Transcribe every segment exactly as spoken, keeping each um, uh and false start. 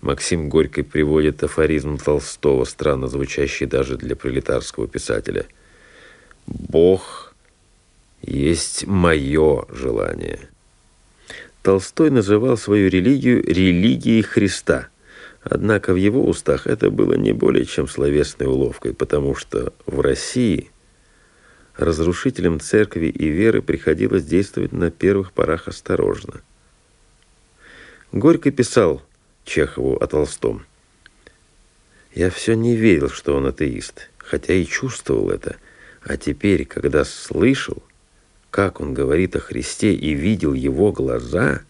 Максим Горький приводит афоризм Толстого, странно звучащий даже для пролетарского писателя. «Бог есть мое желание». Толстой называл свою религию религией Христа. Однако в его устах это было не более чем словесной уловкой, потому что в России разрушителям церкви и веры приходилось действовать на первых порах осторожно. Горький писал Чехову о Толстом: «Я все не верил, что он атеист, хотя и чувствовал это, а теперь, когда слышал, как он говорит о Христе и видел его глаза,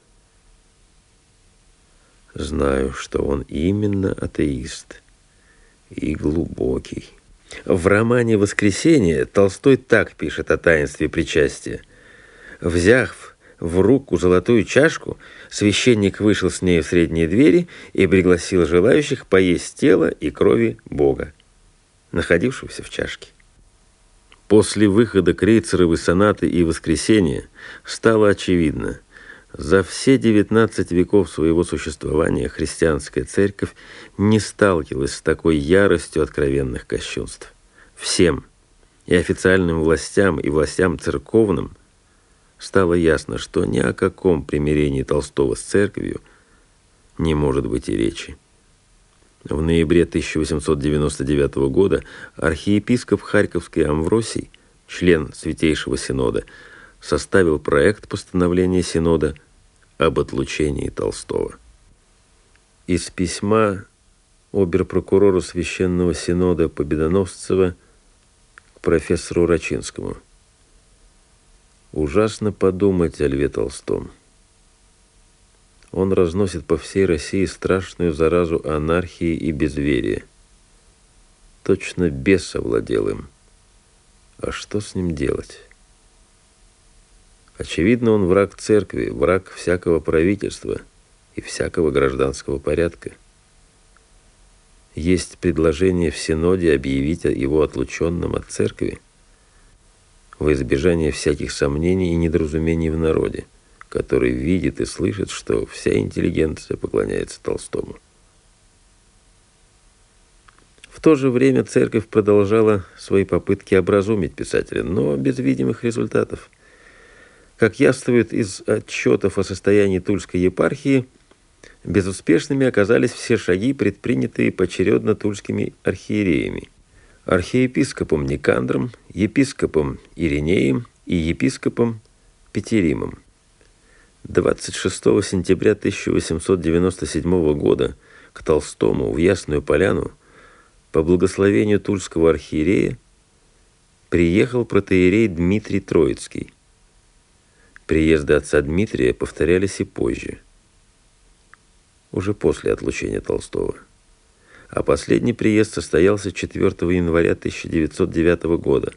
знаю, что он именно атеист и глубокий». В романе «Воскресенье» Толстой так пишет о таинстве причастия: «Взяв в руку золотую чашку, священник вышел с ней в средние двери и пригласил желающих поесть тело и крови Бога, находившегося в чашке». После выхода Крейцеровой сонаты и «Воскресенья» стало очевидно: за все девятнадцать веков своего существования христианская церковь не сталкивалась с такой яростью откровенных кощунств. Всем, и официальным властям, и властям церковным, стало ясно, что ни о каком примирении Толстого с церковью не может быть и речи. В ноябре тысяча восемьсот девяносто девятого года архиепископ Харьковский Амвросий, член Святейшего Синода, составил проект постановления Синода об отлучении Толстого. Из письма обер-прокурору Священного Синода Победоносцева к профессору Рачинскому. Ужасно подумать о Льве Толстом. Он разносит по всей России страшную заразу анархии и безверия. Точно бес овладел им. А что с ним делать? Очевидно, он враг церкви, враг всякого правительства и всякого гражданского порядка. Есть предложение в Синоде объявить его отлученным от церкви во избежание всяких сомнений и недоразумений в народе, который видит и слышит, что вся интеллигенция поклоняется Толстому. В то же время церковь продолжала свои попытки образумить писателя, но без видимых результатов. Как явствует из отчетов о состоянии Тульской епархии, безуспешными оказались все шаги, предпринятые поочередно тульскими архиереями: архиепископом Никандром, епископом Иринеем и епископом Петеримом. двадцать шестого сентября тысяча восемьсот девяносто седьмого года к Толстому в Ясную Поляну по благословению тульского архиерея приехал протоиерей Дмитрий Троицкий. Приезды отца Дмитрия повторялись и позже, уже после отлучения Толстого. А последний приезд состоялся четвёртого января тысяча девятьсот девятого года.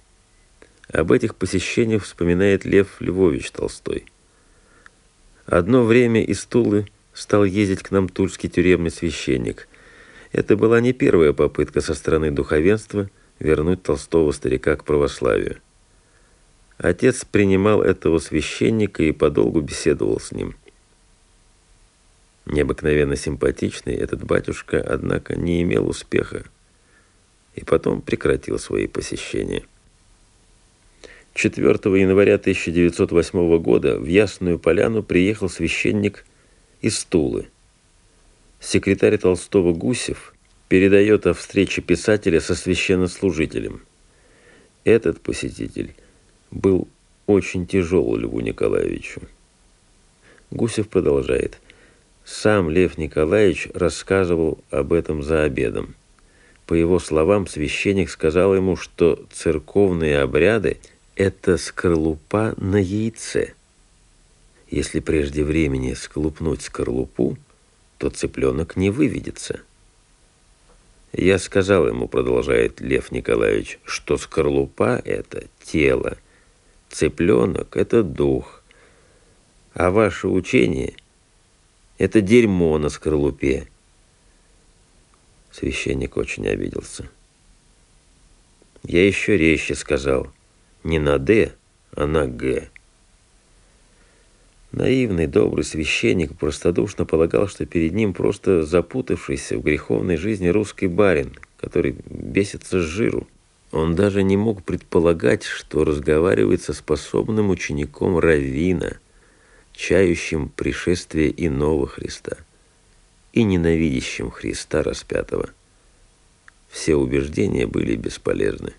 Об этих посещениях вспоминает Лев Львович Толстой. «Одно время из Тулы стал ездить к нам тульский тюремный священник. Это была не первая попытка со стороны духовенства вернуть Толстого старика к православию. Отец принимал этого священника и подолгу беседовал с ним. Необыкновенно симпатичный этот батюшка, однако, не имел успеха и потом прекратил свои посещения. четвёртого января тысяча девятьсот восьмого года в Ясную Поляну приехал священник из Тулы. Секретарь Толстого Гусев передает о встрече писателя со священнослужителем. Этот посетитель был очень тяжел Льву Николаевичу. Гусев продолжает. Сам Лев Николаевич рассказывал об этом за обедом. По его словам, священник сказал ему, что церковные обряды – это скорлупа на яйце. Если прежде времени сколупнуть скорлупу, то цыпленок не выведется. Я сказал ему, продолжает Лев Николаевич, что скорлупа – это тело, цыпленок – это дух, а ваше учение – это дерьмо на скорлупе. Священник очень обиделся. Я еще резче сказал, не на «д», а на «г». Наивный, добрый священник простодушно полагал, что перед ним просто запутавшийся в греховной жизни русский барин, который бесится с жиру. Он даже не мог предполагать, что разговаривает со способным учеником раввина, чающим пришествие иного Христа и ненавидящим Христа распятого. Все убеждения были бесполезны.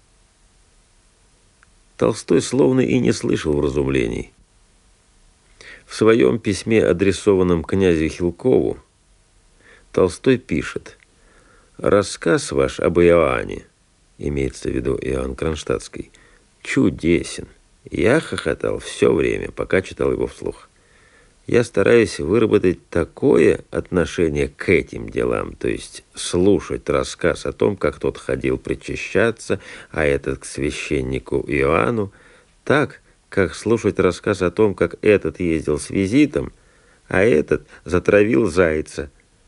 Толстой словно и не слышал вразумлений. В своем письме, адресованном князю Хилкову, Толстой пишет: «Рассказ ваш об Иоанне, имеется в виду Иоанн Кронштадтский, чудесен. Я хохотал все время, пока читал его вслух. Я стараюсь выработать такое отношение к этим делам, то есть слушать рассказ о том, как тот ходил причащаться, а этот к священнику Иоанну, так, как слушать рассказ о том, как этот ездил с визитом, а этот затравил зайца».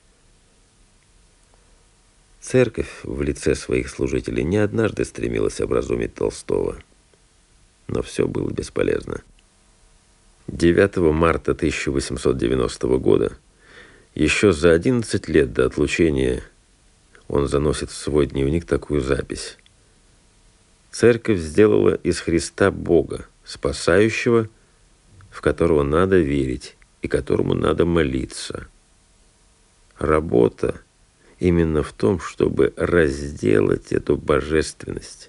Церковь в лице своих служителей не однажды стремилась образумить Толстого, но все было бесполезно. девятого марта тысяча восемьсот девяностого года, еще за одиннадцать лет до отлучения, он заносит в свой дневник такую запись: «Церковь сделала из Христа Бога, спасающего, в которого надо верить и которому надо молиться. Работа именно в том, чтобы разделать эту божественность».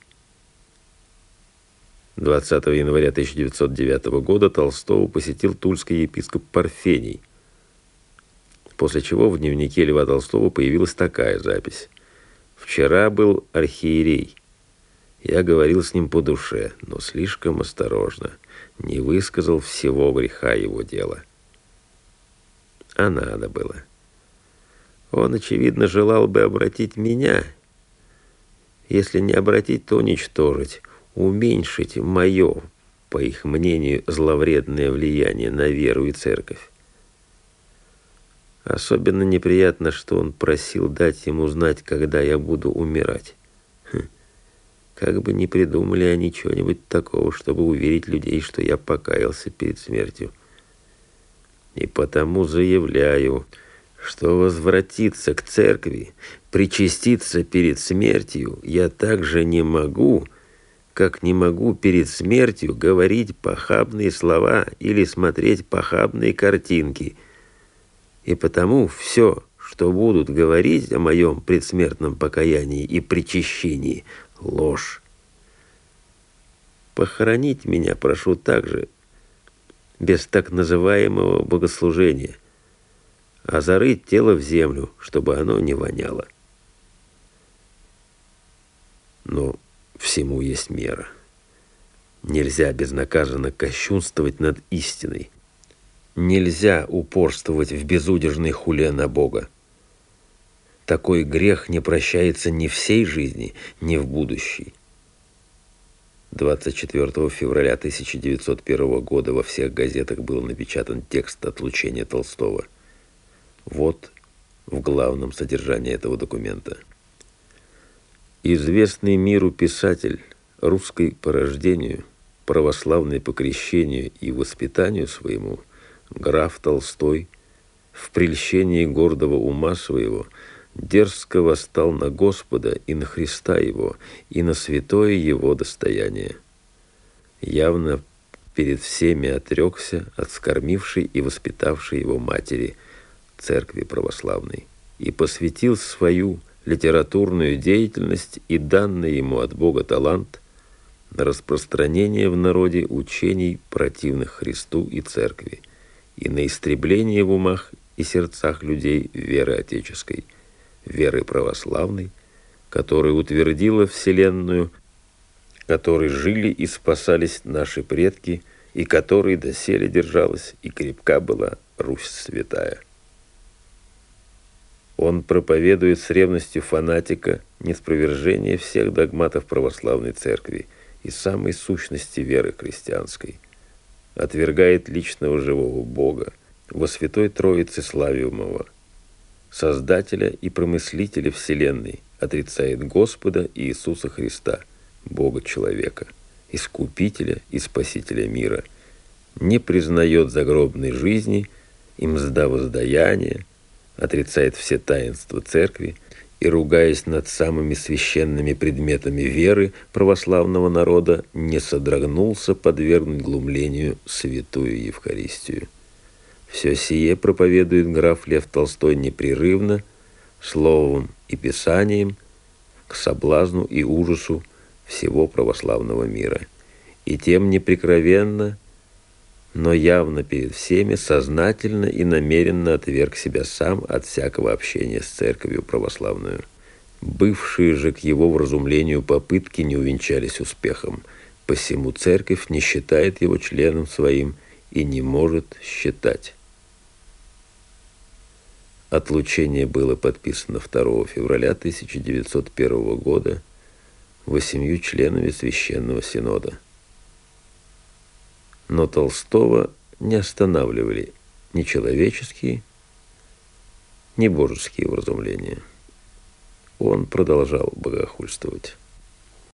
двадцатого января тысяча девятьсот девятого года Толстого посетил тульский епископ Парфений, после чего в дневнике Льва Толстого появилась такая запись: «Вчера был архиерей. Я говорил с ним по душе, но слишком осторожно, не высказал всего греха его дела». А надо было. Он, очевидно, желал бы обратить меня, если не обратить, то уничтожить, уменьшить мое, по их мнению, зловредное влияние на веру и церковь. Особенно неприятно, что он просил дать ему знать, когда я буду умирать. Хм. Как бы не придумали они чего-нибудь такого, чтобы уверить людей, что я покаялся перед смертью. И потому заявляю, что возвратиться к церкви, причаститься перед смертью я также не могу, как не могу перед смертью говорить похабные слова или смотреть похабные картинки. И потому все, что будут говорить о моем предсмертном покаянии и причащении, ложь. Похоронить меня прошу также без так называемого богослужения, а зарыть тело в землю, чтобы оно не воняло. Но всему есть мера. Нельзя безнаказанно кощунствовать над истиной. Нельзя упорствовать в безудержной хуле на Бога. Такой грех не прощается ни в сей жизни, ни в будущей. двадцать четвёртого февраля тысяча девятьсот первого года во всех газетах был напечатан текст отлучения Толстого. Вот в главном содержании этого документа. Известный миру писатель, русский по рождению, православный по крещению и воспитанию своему, граф Толстой, в прельщении гордого ума своего, дерзко восстал на Господа и на Христа Его, и на святое Его достояние. Явно перед всеми отрекся от скормившей и воспитавшей его матери, церкви православной, и посвятил свою литературную деятельность и данный ему от Бога талант на распространение в народе учений, противных Христу и церкви, и на истребление в умах и сердцах людей веры отеческой, веры православной, которая утвердила вселенную, которой жили и спасались наши предки, и которой доселе держалась и крепка была Русь святая. Он проповедует с ревностью фанатика ниспровержение всех догматов православной церкви и самой сущности веры христианской, отвергает личного живого Бога, во Святой Троице славимого, Создателя и Промыслителя вселенной, отрицает Господа Иисуса Христа, Бога человека, Искупителя и Спасителя мира, не признает загробной жизни и мзда воздаяния, отрицает все таинства церкви и, ругаясь над самыми священными предметами веры православного народа, не содрогнулся подвергнуть глумлению святую Евхаристию. Все сие проповедует граф Лев Толстой непрерывно, словом и писанием, к соблазну и ужасу всего православного мира. И тем неприкровенно, но явно перед всеми сознательно и намеренно отверг себя сам от всякого общения с церковью православную. Бывшие же к его вразумлению попытки не увенчались успехом, посему церковь не считает его членом своим и не может считать. Отлучение было подписано второго февраля тысяча девятьсот первого года восемью членами Священного Синода. Но Толстого не останавливали ни человеческие, ни божеские вразумления. Он продолжал богохульствовать.